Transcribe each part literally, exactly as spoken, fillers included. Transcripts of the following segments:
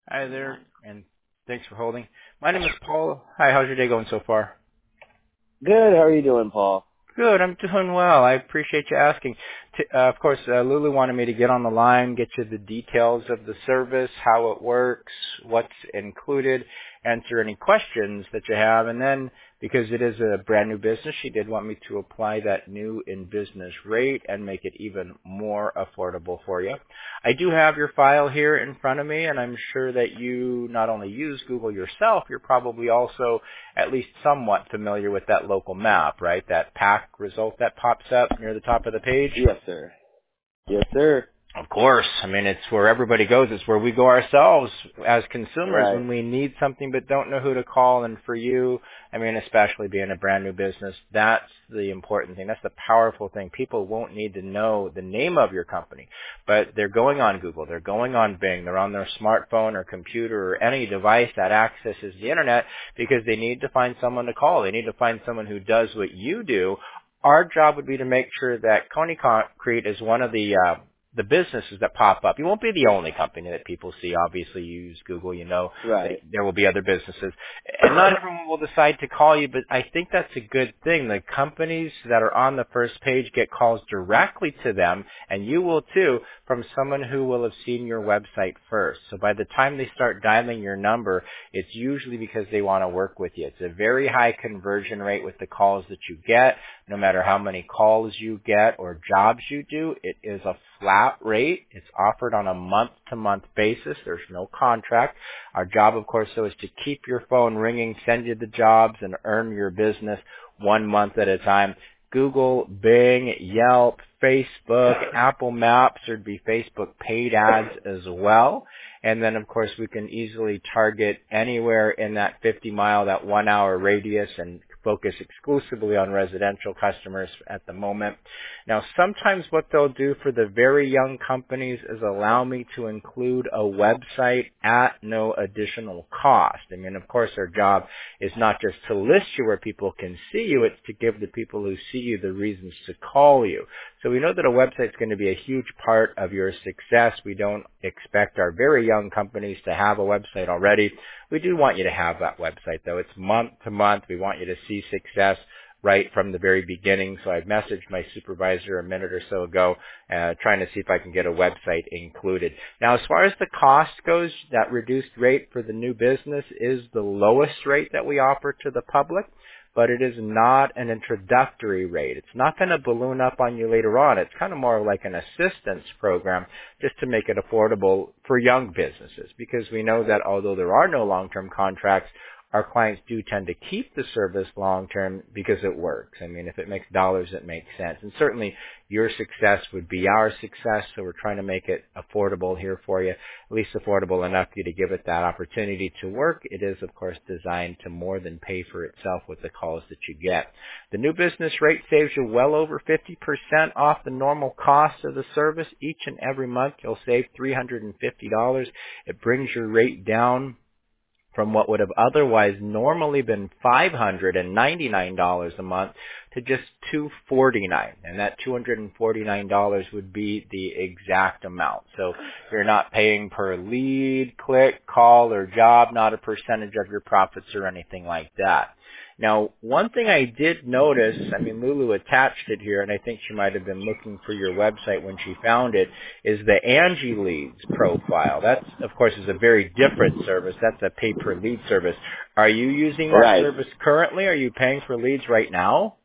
Hi there, and thanks for holding. My name is Paul. Hi, how's your day going so far? Good. How are you doing, Paul? Good, I'm doing well. I appreciate you asking. T- uh, of course, uh, Lulu wanted me to get on the line, get you the details of the service, how it works, what's included, answer any questions that you have, and then because it is a brand new business, she did want me to apply that new in business rate and make it even more affordable for you. I do have your file here in front of me, and I'm sure that you not only use Google yourself, you're probably also at least somewhat familiar with that local map, right? That pack result that pops up near the top of the page. Yes, sir. Yes, sir. Of course. I mean, it's where everybody goes. It's where we go ourselves as consumers Right. when we need something but don't know who to call. And for you, I mean, especially being a brand new business, that's the important thing. That's the powerful thing. People won't need to know the name of your company, but they're going on Google. They're going on Bing. They're on their smartphone or computer or any device that accesses the internet because they need to find someone to call. They need to find someone who does what you do. Our job would be to make sure that Coney Concrete is one of the uh, the businesses that pop up. You won't be the only company that people see. Obviously, you use Google, you know that Right. there will be other businesses. And not everyone will decide to call you, but I think that's a good thing. The companies that are on the first page get calls directly to them, and you will too, from someone who will have seen your website first. So by the time they start dialing your number, it's usually because they want to work with you. It's a very high conversion rate with the calls that you get. No matter how many calls you get or jobs you do, it is a flat rate. It's offered on a month-to-month basis. There's no contract. Our job, of course, though, is to keep your phone ringing, send you the jobs, and earn your business one month at a time. Google, Bing, Yelp, Facebook, Apple Maps, there'd be Facebook paid ads as well. And then, of course, we can easily target anywhere in that fifty mile, that one hour radius and focus exclusively on residential customers at the moment. Now, sometimes what they'll do for the very young companies is allow me to include a website at no additional cost. I mean, of course, our job is not just to list you where people can see you, it's to give the people who see you the reasons to call you. So we know that a website is going to be a huge part of your success. We don't expect our very young companies to have a website already. We do want you to have that website, though. It's month to month. We want you to see success right from the very beginning. So I've messaged my supervisor a minute or so ago, uh, trying to see if I can get a website included. Now, as far as the cost goes, that reduced rate for the new business is the lowest rate that we offer to the public, but it is not an introductory rate. It's not going to balloon up on you later on. It's kind of more like an assistance program just to make it affordable for young businesses, because we know that although there are no long-term contracts, our clients do tend to keep the service long term because it works. I mean, if it makes dollars, it makes sense. And certainly your success would be our success, so we're trying to make it affordable here for you, at least affordable enough for you to give it that opportunity to work. It is, of course, designed to more than pay for itself with the calls that you get. The new business rate saves you well over fifty percent off the normal cost of the service. Each and every month, you'll save three hundred fifty dollars. It brings your rate down from what would have otherwise normally been five hundred ninety-nine dollars a month to just two hundred forty-nine dollars. And that two hundred forty-nine dollars would be the exact amount. So you're not paying per lead, click, call, or job, not a percentage of your profits or anything like that. Now, one thing I did notice, I mean, Lulu attached it here, and I think she might have been looking for your website when she found it, is the Angie Leads profile. That, of course, is a very different service. That's a pay-per-lead service. Are you using that Right. service currently? Are you paying for leads right now?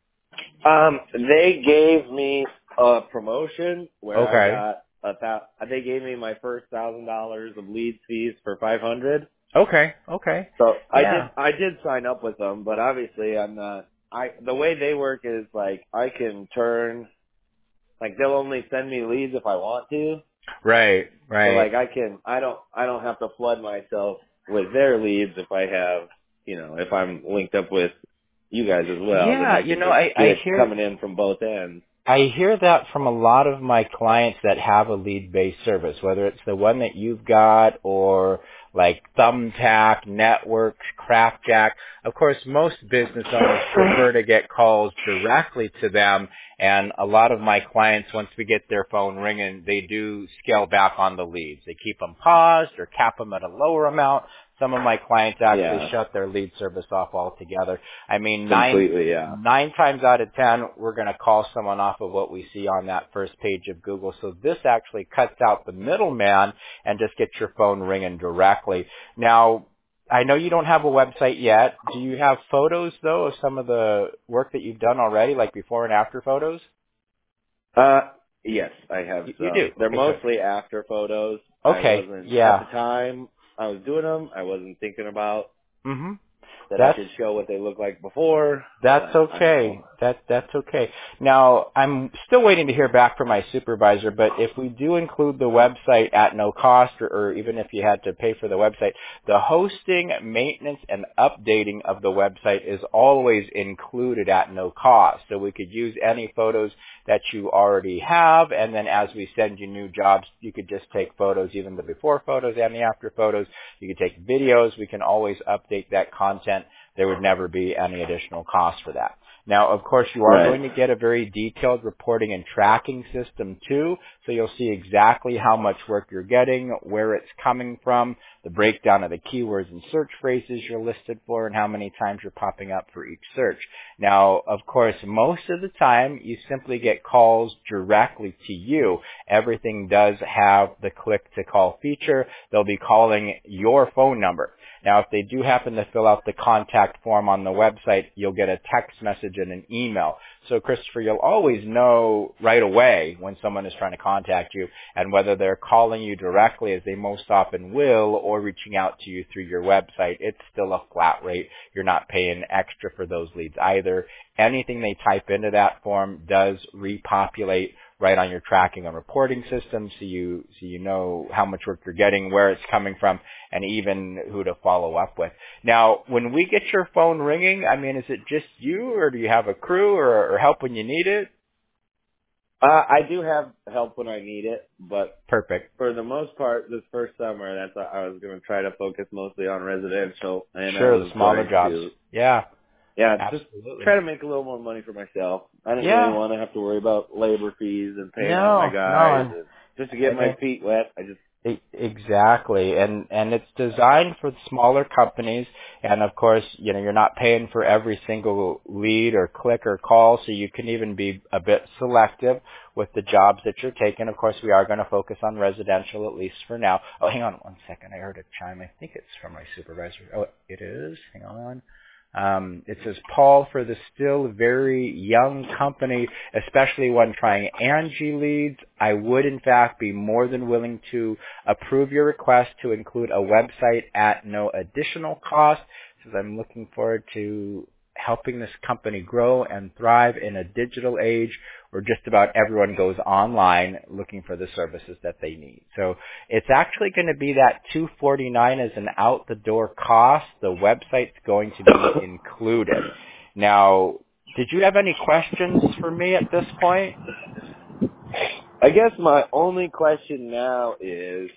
Um, they gave me a promotion where I Okay. got a thou- they gave me my first thousand dollars of lead fees for five hundred. Okay. Okay. So I did Yeah. I did sign up with them, but obviously I'm not. I the way they work is like I can turn like they'll only send me leads if I want to. Right. So Right. like I can I don't I don't have to flood myself with their leads if I have you know if I'm linked up with you guys as well, then Yeah. I You can know, just I, get I it hear coming in from both ends. I hear that from a lot of my clients that have a lead-based service, whether it's the one that you've got or like Thumbtack, Networks, Craftjack. Of course, most business owners prefer to get calls directly to them, and a lot of my clients, once we get their phone ringing, they do scale back on the leads. They keep them paused or cap them at a lower amount. Some of my clients actually Yeah. shut their lead service off altogether. I mean, Completely, nine, yeah. nine times out of ten, we're going to call someone off of what we see on that first page of Google. So this actually cuts out the middleman and just gets your phone ringing directly. Now, I know you don't have a website yet. Do you have photos, though, of some of the work that you've done already, like before and after photos? Uh, yes, I have You, some. you do? They're Okay, good. mostly after photos. Okay, I wasn't, yeah. at the time I was doing them, I wasn't thinking about Mm-hmm. that I That's should show what they look like before. That's But I don't okay. know. That that's okay. Now, I'm still waiting to hear back from my supervisor, but if we do include the website at no cost, or, or even if you had to pay for the website, the hosting, maintenance, and updating of the website is always included at no cost. So we could use any photos that you already have, and then as we send you new jobs, you could just take photos, even the before photos and the after photos. You could take videos. We can always update that content. There would never be any additional cost for that. Now, of course, you are Right. going to get a very detailed reporting and tracking system too, so you'll see exactly how much work you're getting, where it's coming from, the breakdown of the keywords and search phrases you're listed for, and how many times you're popping up for each search. Now, of course, most of the time, you simply get calls directly to you. Everything does have the click-to-call feature. They'll be calling your phone number. Now, if they do happen to fill out the contact form on the website, you'll get a text message and an email. So, Christopher, you'll always know right away when someone is trying to contact you, and whether they're calling you directly, as they most often will, or reaching out to you through your website. It's still a flat rate. You're not paying extra for those leads either. Anything they type into that form does repopulate right on your tracking and reporting system, so you so you know how much work you're getting, where it's coming from, and even who to follow up with. Now, when we get your phone ringing, I mean, is it just you, or do you have a crew, or, or help when you need it? Uh, I do have help when I need it, but Perfect. for the most part, this first summer, that's I was going to try to focus mostly on residential, and Sure, I the was smaller going jobs. to, Yeah, yeah, just absolutely. try to make a little more money for myself. I didn't Yeah. really want to have to worry about labor fees and paying out my No, guys, no. and just to get And my it, feet wet. I just E- Exactly, and and it's designed for the smaller companies, and of course, you know, you're not paying for every single lead or click or call, so you can even be a bit selective with the jobs that you're taking. Of course, we are going to focus on residential, at least for now. Oh, hang on one second, I heard a chime. I think it's from my supervisor. Oh, it is. Hang on. Um, it says, Paul, for the still very young company, especially when trying Angie leads, I would in fact be more than willing to approve your request to include a website at no additional cost. It says, I'm looking forward to helping this company grow and thrive in a digital age where just about everyone goes online looking for the services that they need. So it's actually going to be that two forty-nine as an out the door cost. The website's going to be included. Now, did you have any questions for me at this point? I guess my only question now is,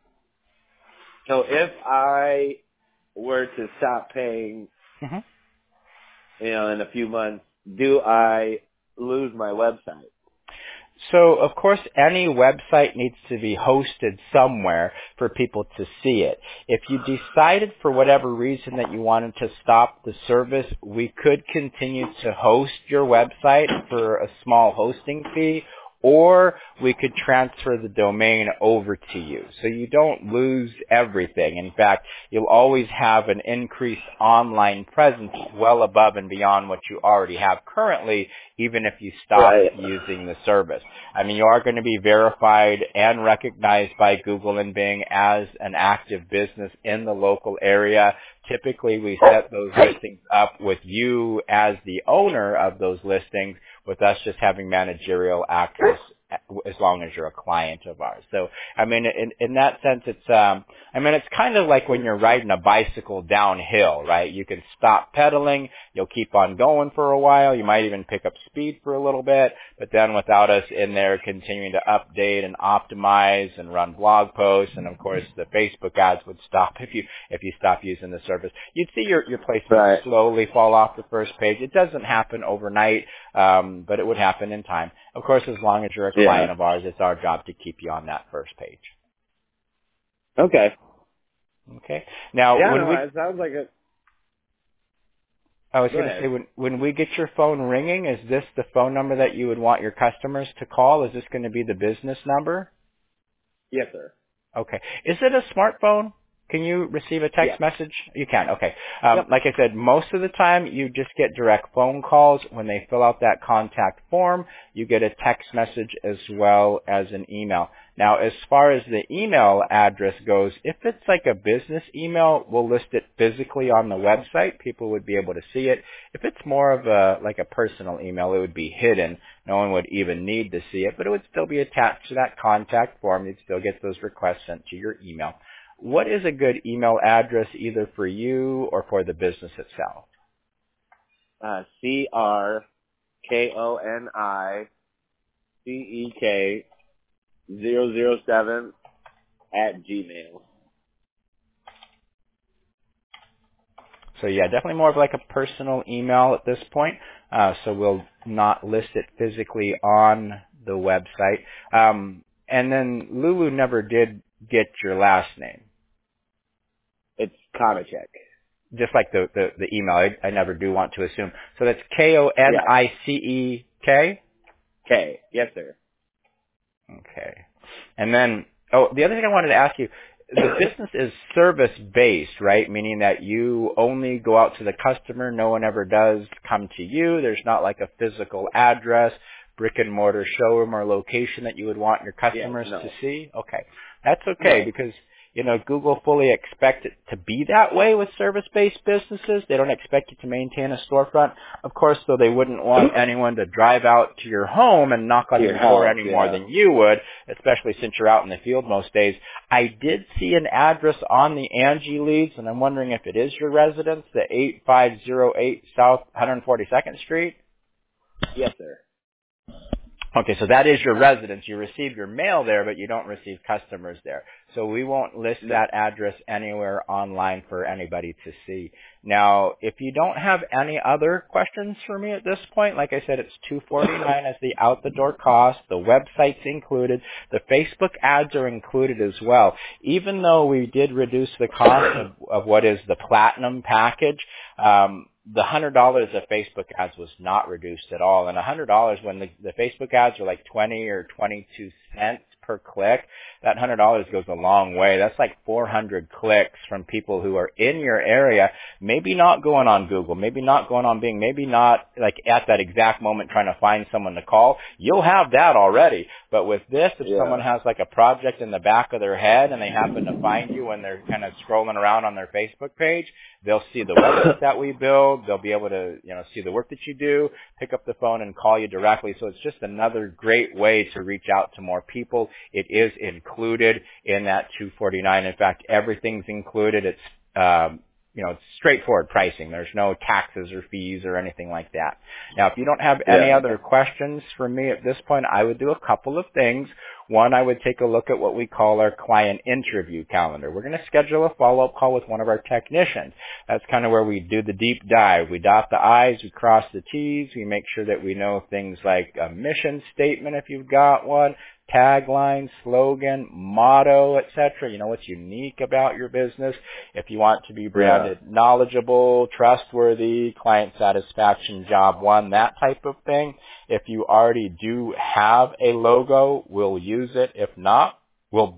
so if I were to stop paying, Mm-hmm. you know, in a few months, do I lose my website? So, of course, any website needs to be hosted somewhere for people to see it. If you decided for whatever reason that you wanted to stop the service, we could continue to host your website for a small hosting fee, or we could transfer the domain over to you. So you don't lose everything. In fact, you'll always have an increased online presence well above and beyond what you already have currently, even if you stop Right. using the service. I mean, you are going to be verified and recognized by Google and Bing as an active business in the local area. Typically, we set those listings up with you as the owner of those listings, with us just having managerial access as long as you're a client of ours. So, I mean, in, in that sense, it's, um, I mean, it's kind of like when you're riding a bicycle downhill, right? You can stop pedaling, you'll keep on going for a while, you might even pick up speed for a little bit, but then without us in there continuing to update and optimize and run blog posts, and of course the Facebook ads would stop if you, if you stop using the service. You'd see your, your placement Right. slowly fall off the first page. It doesn't happen overnight, um, but it would happen in time. Of course, as long as you're a client Yeah. of ours, it's our job to keep you on that first page. Okay. Okay. Now, Yeah, when no, we, it sounds like a. I was Go going to ahead. say, when when we get your phone ringing, is this the phone number that you would want your customers to call? Is this going to be the business number? Yes, sir. Okay. Is it a smartphone? Can you receive a text Yes. message? You can. Okay. Um, Yep. like I said, most of the time you just get direct phone calls. When they fill out that contact form, you get a text message as well as an email. Now, as far as the email address goes, if it's like a business email, we'll list it physically on the website. People would be able to see it. If it's more of a like a personal email, it would be hidden. No one would even need to see it, but it would still be attached to that contact form. You'd still get those requests sent to your email. What is a good email address either for you or for the business itself? Uh, C R K O N I C E K zero zero seven at Gmail. So yeah, definitely more of like a personal email at this point. Uh, so we'll not list it physically on the website. Um, and then Lulu never did get your last name. It's Konachek. Just like the, the, the email, I, I never do want to assume. So that's K O N Yes. I C E K? K. Yes, sir. Okay. And then, oh, the other thing I wanted to ask you, the business is service-based, right? Meaning that you only go out to the customer. No one ever does come to you. There's not like a physical address, brick and mortar showroom or location that you would want your customers Yeah, no. to see. Okay. That's okay No. because, you know, Google fully expects it to be that way with service-based businesses. They don't expect you to maintain a storefront. Of course, though, they wouldn't want anyone to drive out to your home and knock on To your your door house, any more yeah. than you would, especially since you're out in the field most days. I did see an address on the Angie leads, and I'm wondering if it is your residence, the eight five zero eight South one hundred forty-second Street. Yes, sir. Okay, so that is your residence. You receive your mail there, but you don't receive customers there. So we won't list No. that address anywhere online for anybody to see. Now, if you don't have any other questions for me at this point, like I said, it's two forty-nine as the out-the-door cost. The website's included. The Facebook ads are included as well. Even though we did reduce the cost of, of what is the platinum package, um, the one hundred dollars of Facebook ads was not reduced at all. And one hundred dollars when the, the Facebook ads are like twenty or twenty-two cents per click, that one hundred dollars goes a long way. That's like four hundred clicks from people who are in your area, maybe not going on Google, maybe not going on Bing, maybe not like at that exact moment trying to find someone to call. You'll have that already. But with this, if Yeah. someone has like a project in the back of their head and they happen to find you when they're kind of scrolling around on their Facebook page, they'll see the website that we build. They'll be able to, you know, see the work that you do, pick up the phone and call you directly. So it's just another great way to reach out to more people. It is included in that two forty-nine. In fact, everything's included. It's, um, you know, it's straightforward pricing. There's no taxes or fees or anything like that. Now, if you don't have any Yeah. other questions for me at this point, I would do a couple of things. One, I would take a look at what we call our client interview calendar. We're going to schedule a follow-up call with one of our technicians. That's kind of where we do the deep dive. We dot the I's, we cross the T's, we make sure that we know things like a mission statement if you've got one, tagline, slogan, motto, et cetera. You know what's unique about your business. If you want to be branded Yeah. knowledgeable, trustworthy, client satisfaction, job one, that type of thing. If you already do have a logo, we'll use it. If not, we'll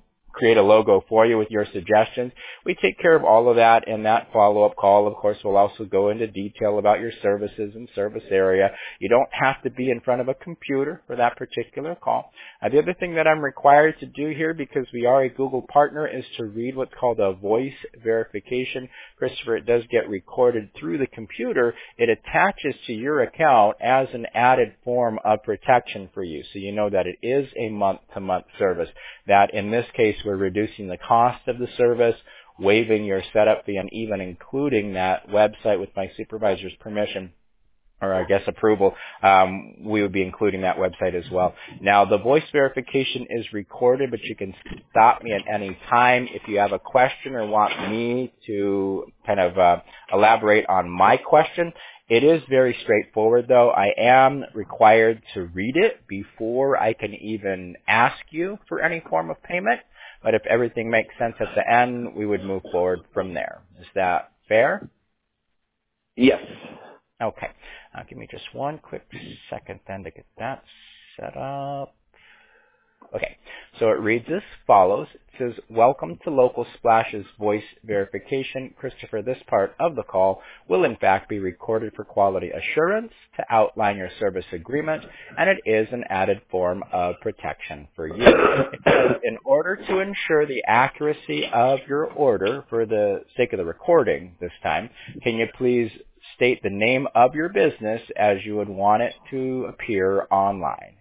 create a logo for you with your suggestions. We take care of all of that in that follow-up call. Of course, we'll also go into detail about your services and service area. You don't have to be in front of a computer for that particular call. Uh, the other thing that I'm required to do here, because we are a Google partner, is to read what's called a voice verification. Christopher, it does get recorded through the computer. It attaches to your account as an added form of protection for you, so you know that it is a month-to-month service, that in this case we're reducing the cost of the service, waiving your setup fee, and even including that website with my supervisor's permission, or I guess approval. Um, we would be including that website as well. Now, the voice verification is recorded, but you can stop me at any time if you have a question or want me to kind of uh, elaborate on my question. It is very straightforward, though. I am required to read it before I can even ask you for any form of payment. But if everything makes sense at the end, we would move forward from there. Is that fair? Yes. Okay. Uh, give me just one quick second then to get that set up. Okay. So it reads as follows. It says, welcome to Local Splash's voice verification. Christopher, this part of the call will in fact be recorded for quality assurance to outline your service agreement, and it is an added form of protection for you. It says, in order to ensure the accuracy of your order, for the sake of the recording this time, can you please state the name of your business as you would want it to appear online?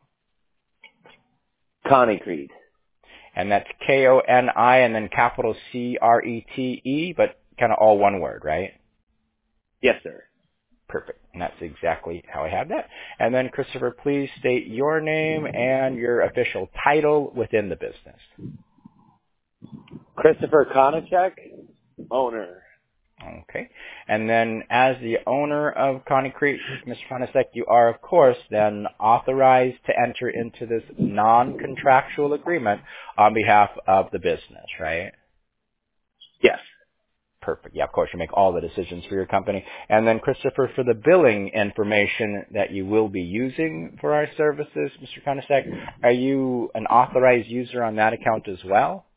Concrete. And that's K O N I and then capital C R E T E, but kind of all one word, right? Yes, sir. Perfect. And that's exactly how I have that. And then, Christopher, please state your name and your official title within the business. Christopher Konachek, owner. Okay. And then as the owner of Concrete, Mister Konachek, you are, of course, then authorized to enter into this non-contractual agreement on behalf of the business, right? Yes. Perfect. Yeah, of course, you make all the decisions for your company. And then, Christopher, for the billing information that you will be using for our services, Mister Konachek, are you an authorized user on that account as well?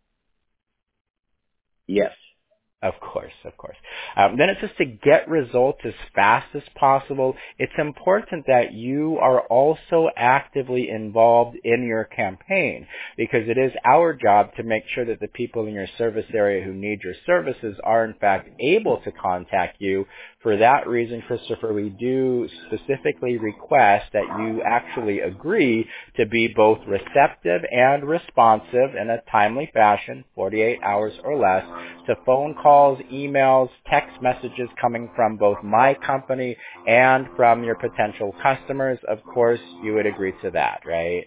Yes. Of course, of course. Um, then it says to get results as fast as possible. It's important that you are also actively involved in your campaign, because it is our job to make sure that the people in your service area who need your services are in fact able to contact you. For that reason, Christopher, we do specifically request that you actually agree to be both receptive and responsive in a timely fashion, forty-eight hours or less, to phone calls, emails, text messages coming from both my company and from your potential customers. Of course, you would agree to that, right?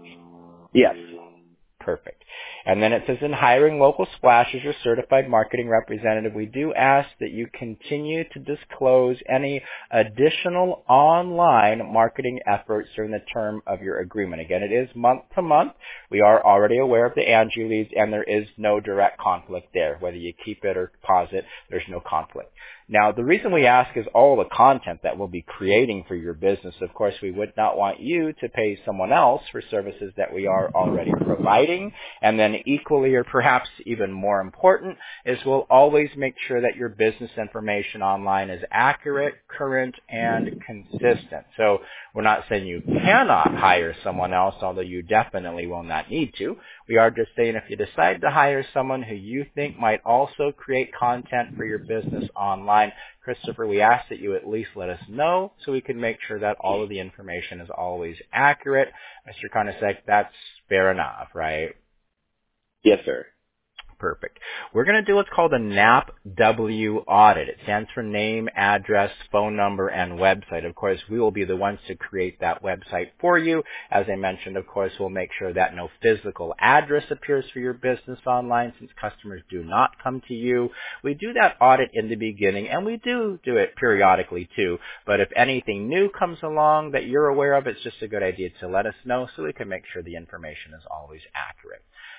Yes. Perfect. And then it says, in hiring Local Splash as your certified marketing representative, we do ask that you continue to disclose any additional online marketing efforts during the term of your agreement. Again, it is month to month. We are already aware of the Angie leads, and there is no direct conflict there. Whether you keep it or pause it, there's no conflict. Now, the reason we ask is all the content that we'll be creating for your business. Of course, we would not want you to pay someone else for services that we are already providing. And then equally, or perhaps even more important, is we'll always make sure that your business information online is accurate, current, and consistent. So we're not saying you cannot hire someone else, although you definitely will not need to. We are just saying if you decide to hire someone who you think might also create content for your business online, Christopher, we ask that you at least let us know so we can make sure that all of the information is always accurate. Mister Konachek, that's fair enough, right? Yes, sir. Perfect. We're going to do what's called a N A P W audit. It stands for name, address, phone number, and website. Of course, we will be the ones to create that website for you. As I mentioned, of course, we'll make sure that no physical address appears for your business online since customers do not come to you. We do that audit in the beginning, and we do do it periodically too. But if anything new comes along that you're aware of, it's just a good idea to let us know so we can make sure the information is always accurate.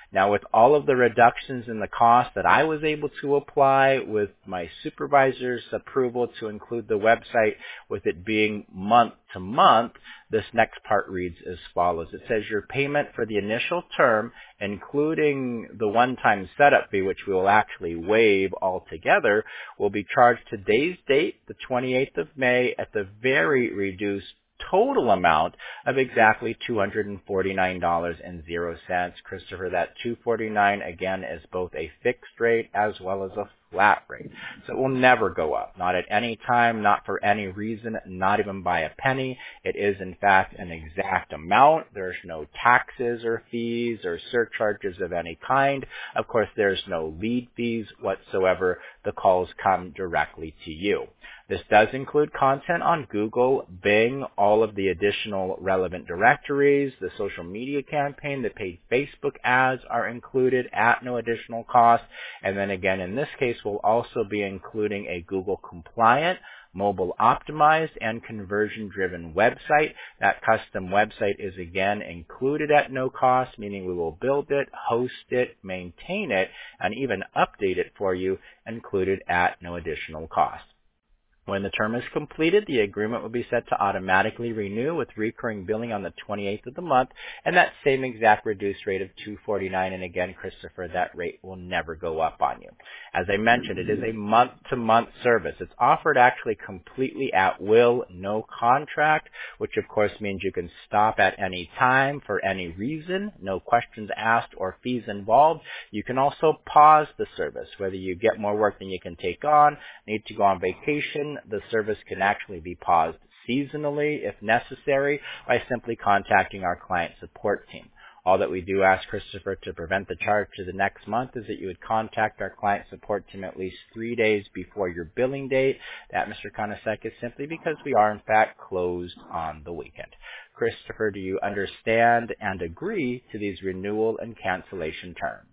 Now, with all of the reductions in the cost that I was able to apply with my supervisor's approval to include the website, with it being month to month, this next part reads as follows. It says your payment for the initial term, including the one-time setup fee, which we will actually waive altogether, will be charged today's date, the twenty-eighth of May, at the very reduced total amount of exactly two hundred forty-nine dollars and zero cents. Christopher, that two hundred forty-nine dollars again is both a fixed rate as well as a flat rate. So it will never go up, not at any time, not for any reason, not even by a penny. It is in fact an exact amount. There's no taxes or fees or surcharges of any kind. Of course, there's no lead fees whatsoever. The calls come directly to you. This does include content on Google, Bing, all of the additional relevant directories, the social media campaign, the paid Facebook ads are included at no additional cost. And then again, in this case, we'll also be including a Google compliant, mobile optimized, and conversion driven website. That custom website is again included at no cost, meaning we will build it, host it, maintain it, and even update it for you, included at no additional cost. When the term is completed, the agreement will be set to automatically renew with recurring billing on the twenty-eighth of the month, and that same exact reduced rate of two hundred forty-nine dollars. And again, Christopher, that rate will never go up on you. As I mentioned, it is a month-to-month service. It's offered actually completely at will, no contract, which of course means you can stop at any time for any reason, no questions asked or fees involved. You can also pause the service, whether you get more work than you can take on, need to go on vacation. The service can actually be paused seasonally if necessary by simply contacting our client support team. All that we do ask, Christopher, to prevent the charge to the next month is that you would contact our client support team at least three days before your billing date. That, Mister Konasek, is simply because we are in fact closed on the weekend. Christopher, do you understand and agree to these renewal and cancellation terms?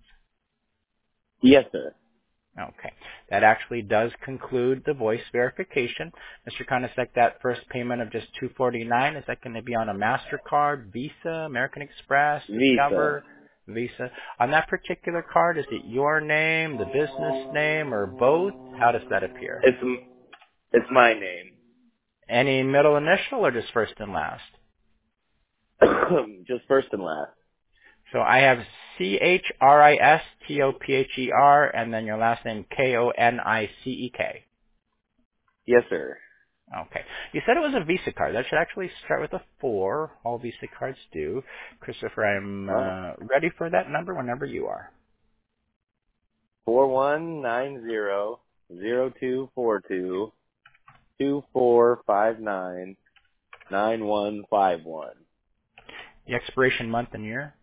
Yes, sir. Okay. That actually does conclude the voice verification. Mister Konasek, that first payment of just two hundred forty-nine dollars, is that going to be on a MasterCard, Visa, American Express, Discover, Visa? Visa? On that particular card, is it your name, the business name, or both? How does that appear? It's it's my name. Any middle initial or just first and last? Just first and last. So I have C H R I S T O P H E R, and then your last name K O N I C E K. Yes, sir. Okay. You said it was a Visa card. That should actually start with a four. All Visa cards do. Christopher, I'm uh, ready for that number whenever you are. Four one nine zero zero two four two two four five nine nine one five one. The expiration month and year?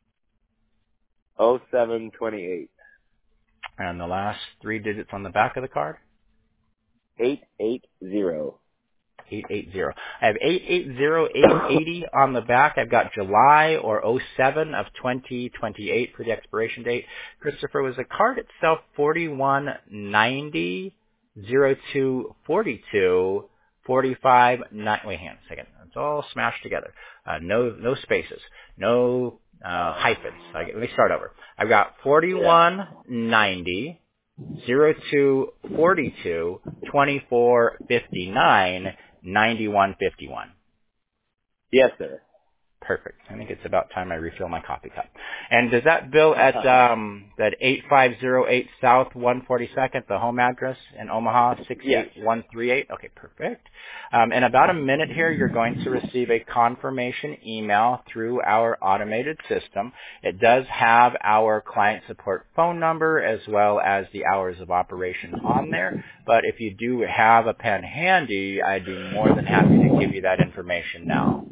Oh seven twenty eight. And the last three digits on the back of the card? Eight eight zero. eight eighty. I have eight eighty, eight eighty on the back. I've got July or oh seven of twenty twenty-eight for the expiration date. Christopher, was the card itself forty-one ninety oh two forty-two forty-five nine? Wait, hang on a second. It's all smashed together. Uh, no, no spaces. No uh, hyphens. I, let me start over. I've got forty-one ninety oh two forty-two twenty-four fifty-nine ninety-one fifty-one. Yes, sir. Perfect. I think it's about time I refill my coffee cup. And does that bill at um, that eight five zero eight South one forty-second, the home address in Omaha, six eight one three eight? Okay, perfect. Um, in about a minute here, you're going to receive a confirmation email through our automated system. It does have our client support phone number as well as the hours of operation on there. But if you do have a pen handy, I'd be more than happy to give you that information now.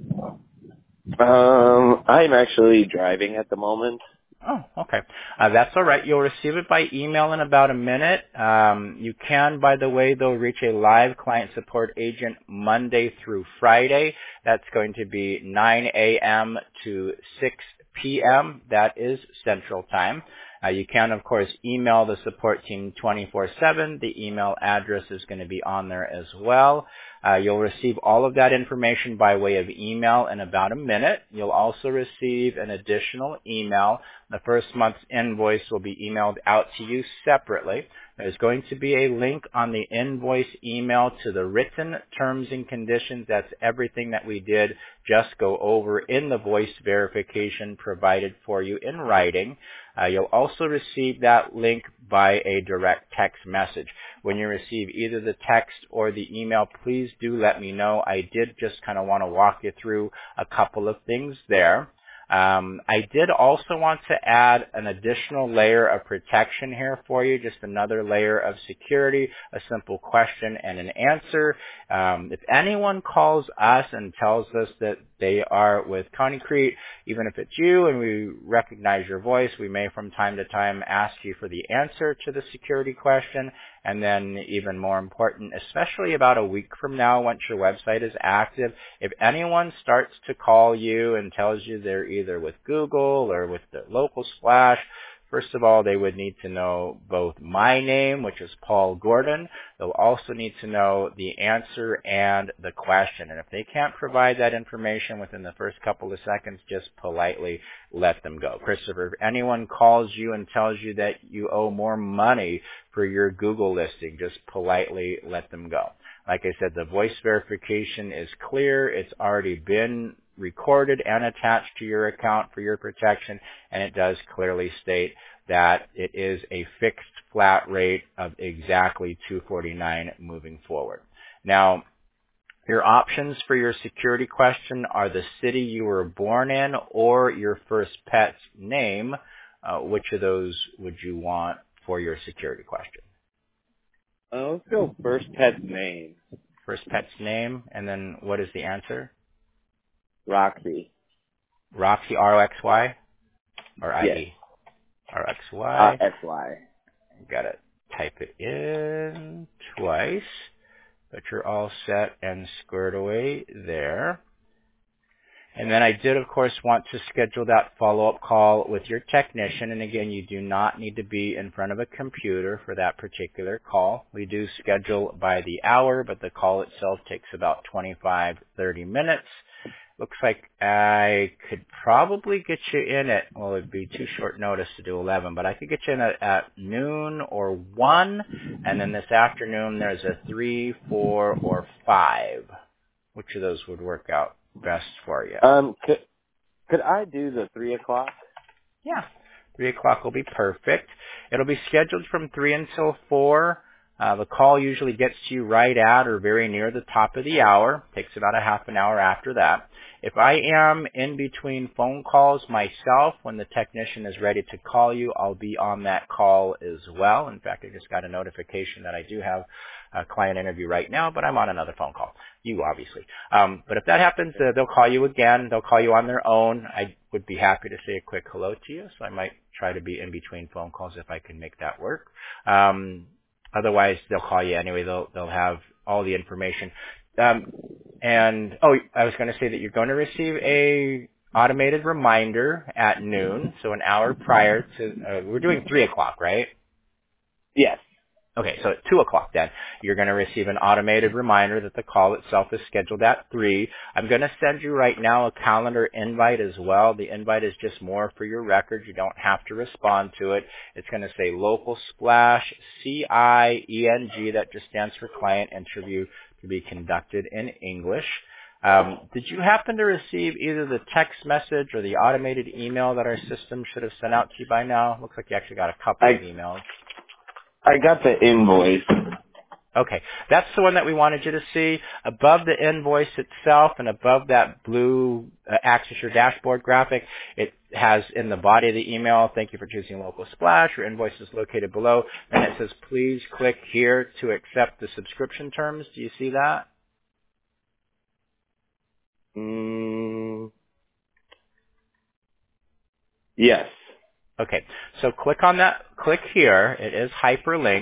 Um, I'm actually driving at the moment. Oh, okay. Uh, that's all right. You'll receive it by email in about a minute. Um, you can, by the way, though, reach a live client support agent Monday through Friday. That's going to be nine a.m. to six p.m. That is Central Time. Uh, you can, of course, email the support team twenty-four seven. The email address is going to be on there as well. Uh, you'll receive all of that information by way of email in about a minute. You'll also receive an additional email. The first month's invoice will be emailed out to you separately. There's going to be a link on the invoice email to the written terms and conditions. That's everything that we did just go over in the voice verification provided for you in writing. Uh, you'll also receive that link by a direct text message. When you receive either the text or the email, please do let me know. I did just kind of want to walk you through a couple of things there. Um, I did also want to add an additional layer of protection here for you, just another layer of security, a simple question and an answer. Um, if anyone calls us and tells us that they are with Concrete, even if it's you and we recognize your voice, we may from time to time ask you for the answer to the security question. And then even more important, especially about a week from now, once your website is active, if anyone starts to call you and tells you they're either with Google or with the local splash, first of all, they would need to know both my name, which is Paul Gordon. They'll also need to know the answer and the question. And if they can't provide that information within the first couple of seconds, just politely let them go. Christopher, if anyone calls you and tells you that you owe more money for your Google listing, just politely let them go. Like I said, the voice verification is clear. It's already been recorded and attached to your account for your protection, and it does clearly state that it is a fixed flat rate of exactly two forty-nine moving forward. Now, your options for your security question are the city you were born in or your first pet's name. Uh, which of those would you want for your security question? Uh, let's go first pet's name. First pet's name, and then what is the answer? Roxy. Roxy, R O X Y? Or I E? Yes. R X Y? Uh, S Y. Got to type it in twice, but you're all set and squared away there. And then I did, of course, want to schedule that follow-up call with your technician. And again, you do not need to be in front of a computer for that particular call. We do schedule by the hour, but the call itself takes about twenty-five, thirty minutes. Looks like I could probably get you in at, well, it'd be too short notice to do eleven, but I could get you in at, at noon or one. And then this afternoon, there's a three, four, or five. Which of those would work out best for you? Um, could, could I do the three o'clock? Yeah, three o'clock will be perfect. It'll be scheduled from three until four. Uh, the call usually gets to you right at or very near the top of the hour. Takes about a half an hour after that. If I am in between phone calls myself, when the technician is ready to call you, I'll be on that call as well. In fact, I just got a notification that I do have a client interview right now, but I'm on another phone call. You, obviously. Um, but if that happens, uh, they'll call you again. They'll call you on their own. I would be happy to say a quick hello to you, so I might try to be in between phone calls if I can make that work. Um, otherwise, they'll call you anyway. They'll they'll have all the information. Um, and, oh, I was going to say that you're going to receive a automated reminder at noon, so an hour prior to, uh, we're doing three o'clock, right? Yes. Okay, so at two o'clock then, you're going to receive an automated reminder that the call itself is scheduled at three. I'm going to send you right now a calendar invite as well. The invite is just more for your records. You don't have to respond to it. It's going to say Local Splash, C I E N G, that just stands for Client Interview to be conducted in English. Um, did you happen to receive either the text message or the automated email that our system should have sent out to you by now? Looks like you actually got a couple I, of emails. I got the invoice. Okay, that's the one that we wanted you to see. Above the invoice itself and above that blue uh, Access Your Dashboard graphic, it has in the body of the email, thank you for choosing Local Splash. Your invoice is located below. And it says, please click here to accept the subscription terms. Do you see that? Mm, yes. Okay, so click on that, click here. It is hyperlinked.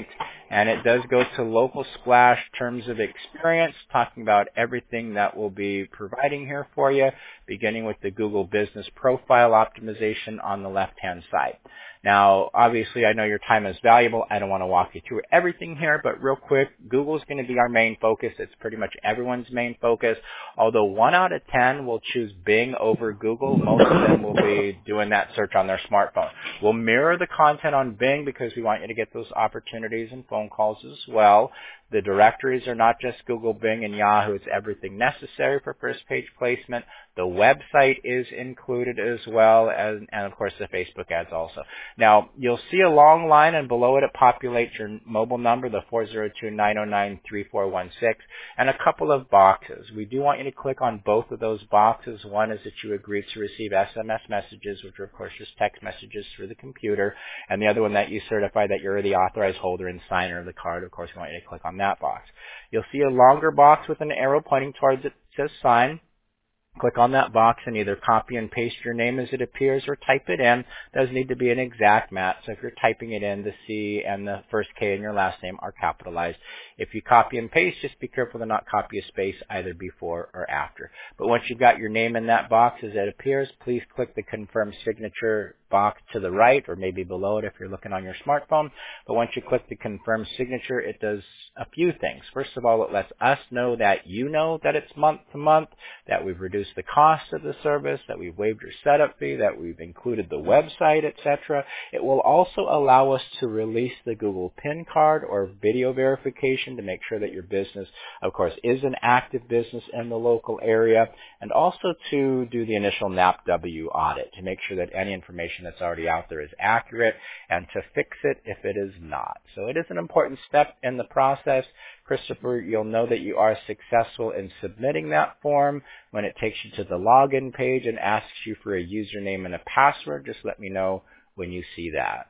and it does go to Local Splash Terms of Experience, talking about everything that we'll be providing here for you, beginning with the Google Business Profile Optimization on the left-hand side. Now, obviously, I know your time is valuable. I don't want to walk you through everything here, but real quick, Google's going to be our main focus. It's pretty much everyone's main focus. Although one out of ten will choose Bing over Google, most of them will be doing that search on their smartphone. We'll mirror the content on Bing because we want you to get those opportunities and phone calls as well. The directories are not just Google, Bing, and Yahoo. It's everything necessary for first page placement. The website is included as well, as, and of course the Facebook ads also. Now, you'll see a long line, and below it, it populates your mobile number, the four zero two, nine zero nine, three four one six, and a couple of boxes. We do want you to click on both of those boxes. One is that you agree to receive S M S messages, which are, of course, just text messages through the computer, and the other one that you certify that you're the authorized holder and signer of the card. Of course, we want you to click on that box. You'll see a longer box with an arrow pointing towards it that says sign. Click on that box and either copy and paste your name as it appears or type it in. It does need to be an exact match. So if you're typing it in, the C and the first K in your last name are capitalized. If you copy and paste, just be careful to not copy a space either before or after. But once you've got your name in that box as it appears, please click the confirm signature box to the right or maybe below it if you're looking on your smartphone. But once you click the confirm signature, it does a few things. First of all, it lets us know that you know that it's month to month, that we've reduced the cost of the service, that we've waived your setup fee, that we've included the website, et cetera. It will also allow us to release the Google PIN card or video verification to make sure that your business, of course, is an active business in the local area, and also to do the initial N A P W audit to make sure that any information that's already out there is accurate and to fix it if it is not. So it is an important step in the process. Christopher, you'll know that you are successful in submitting that form when it takes you to the login page and asks you for a username and a password. Just let me know when you see that.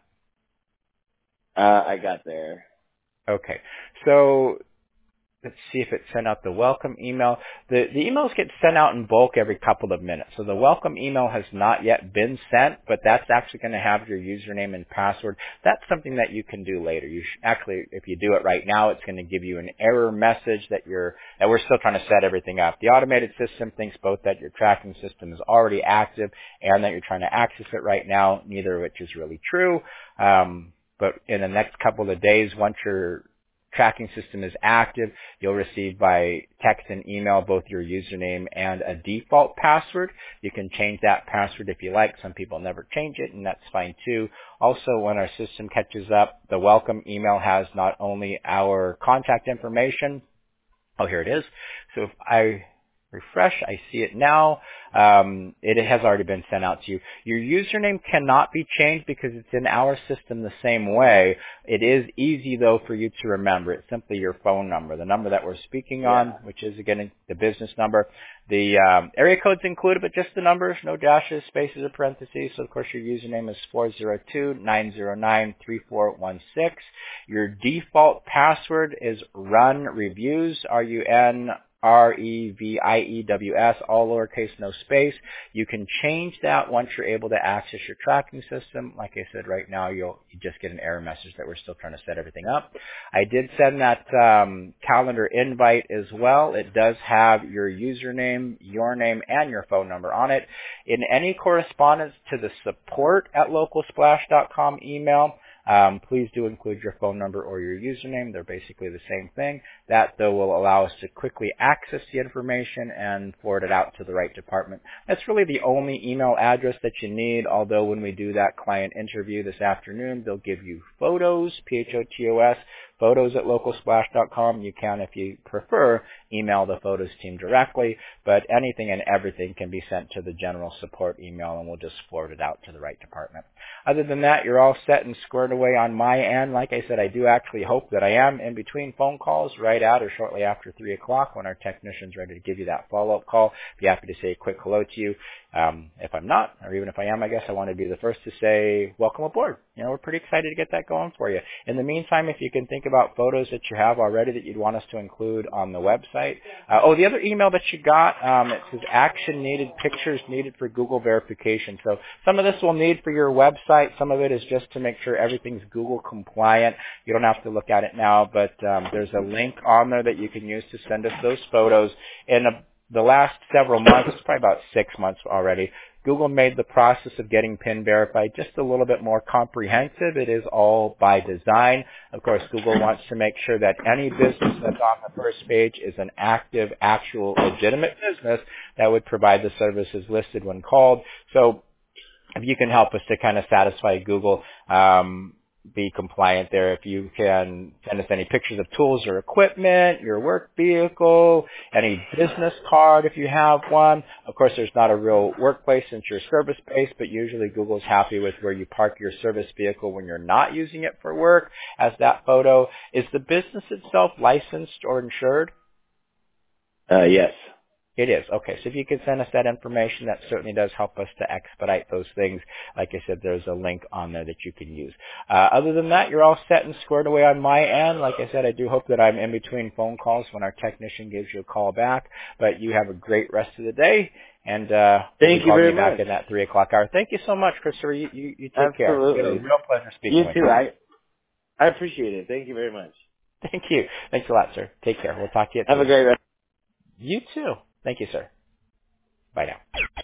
Uh, I got there. Okay. So let's see if it sent out the welcome email. The, the emails get sent out in bulk every couple of minutes. So the welcome email has not yet been sent, but that's actually going to have your username and password. That's something that you can do later. You sh- actually, if you do it right now, it's going to give you an error message that you're that we're still trying to set everything up. The automated system thinks both that your tracking system is already active and that you're trying to access it right now, neither of which is really true. Um, but in the next couple of days, once your tracking system is active, you'll receive by text and email both your username and a default password. You can change that password if you like. Some people never change it, and that's fine too. Also, when our system catches up, the welcome email has not only our contact information. Oh, here it is. So if I refresh, I see it now. Um, it has already been sent out to you. Your username cannot be changed because it's in our system the same way. It is easy, though, for you to remember. It's simply your phone number, the number that we're speaking Yeah. on, which is, again, the business number. The um, area code's included, but just the numbers, no dashes, spaces, or parentheses. So, of course, your username is four zero two, nine zero nine, three four one six. Your default password is run reviews, R U N R E V I E W S, all lowercase, no space. You can change that once you're able to access your tracking system. Like I said, right now you'll you just get an error message that we're still trying to set everything up. I did send that um, calendar invite as well. It does have your username, your name, and your phone number on it. In any correspondence to the support at local splash dot com email, Um, please do include your phone number or your username. They're basically the same thing. That, though, will allow us to quickly access the information and forward it out to the right department. That's really the only email address that you need, although when we do that client interview this afternoon, they'll give you photos, P H O T O S, photos at local splash dot com. You can, if you prefer, email the photos team directly, but anything and everything can be sent to the general support email, and we'll just forward it out to the right department. Other than that, you're all set and squared away on my end. Like I said, I do actually hope that I am in between phone calls right at or shortly after three o'clock when our technician's ready to give you that follow-up call. Be happy to say a quick hello to you. Um, if I'm not, or even if I am, I guess I want to be the first to say welcome aboard. You know, we're pretty excited to get that going for you. In the meantime, if you can think about photos that you have already that you'd want us to include on the website. Uh, oh, the other email that you got, um, it says action needed, pictures needed for Google verification. So some of this we'll need for your website. Some of it is just to make sure everything's Google compliant. You don't have to look at it now, but um, there's a link on there that you can use to send us those photos. In a, the last several months, it's probably about six months already, Google made the process of getting PIN verified just a little bit more comprehensive. It is all by design. Of course, Google wants to make sure that any business that's on the first page is an active, actual, legitimate business that would provide the services listed when called. So if you can help us to kind of satisfy Google, um, be compliant there. If you can send us any pictures of tools or equipment, your work vehicle, any business card if you have one. Of course, there's not a real workplace since you're service-based, but usually Google's happy with where you park your service vehicle when you're not using it for work as that photo. Is the business itself licensed or insured? Uh, yes. It is. Okay, so if you could send us that information, that certainly does help us to expedite those things. Like I said, there's a link on there that you can use. Uh, other than that, you're all set and squared away on my end. Like I said, I do hope that I'm in between phone calls when our technician gives you a call back. But you have a great rest of the day, and uh, thank we'll you very you back much in that three o'clock hour. Thank you so much, Christopher. You, you, you take care. Absolutely. It's been a real pleasure speaking you with too. you. I I appreciate it. Thank you very much. Thank you. Thanks a lot, sir. Take care. We'll talk to you at Have three. a great rest. You too. Thank you, sir. Bye now.